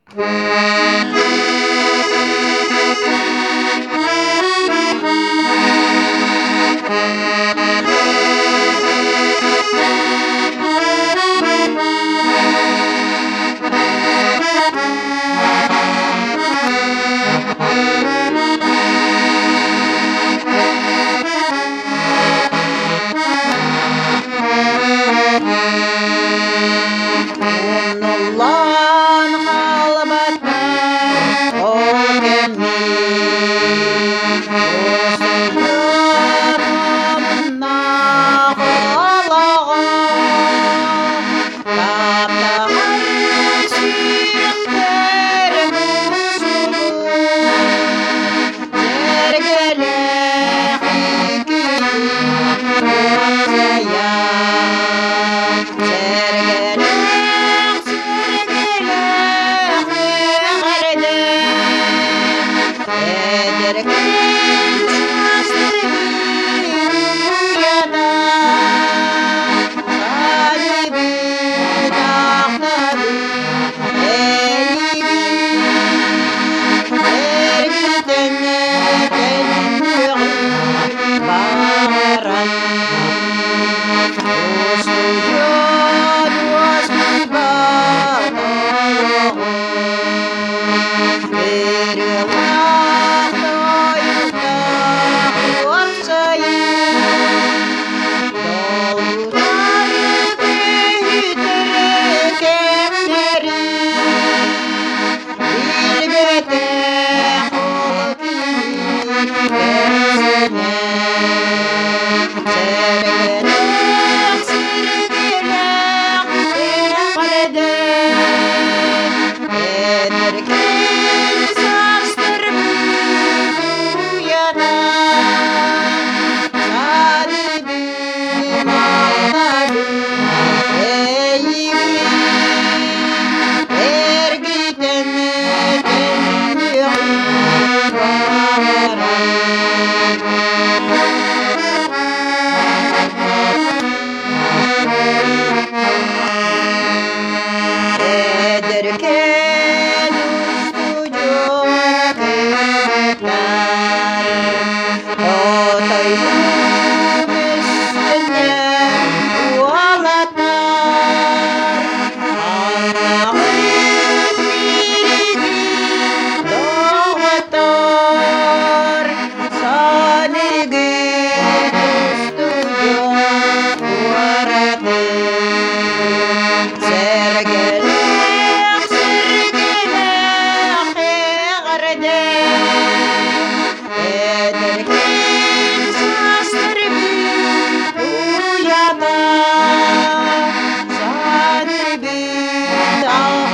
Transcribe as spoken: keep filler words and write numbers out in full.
Lan halbatlar ol kemik Usullarımna halağım Taptağın siyekler usulun Sergelek ikiyim ortaya Sergelek Ederken sastırır dünyada Kalbi dağladı eğilip Ergiden kendimi bağıran Usuyor dostu bağırıyor Bir Ederken ustucuk kıymetler Otayım üstüne dualatlar Allah'ın birinin doğutur Saligin ustucuk uğradır Sergelek sergelek Ederken sastırıp uyada Sahibi dağ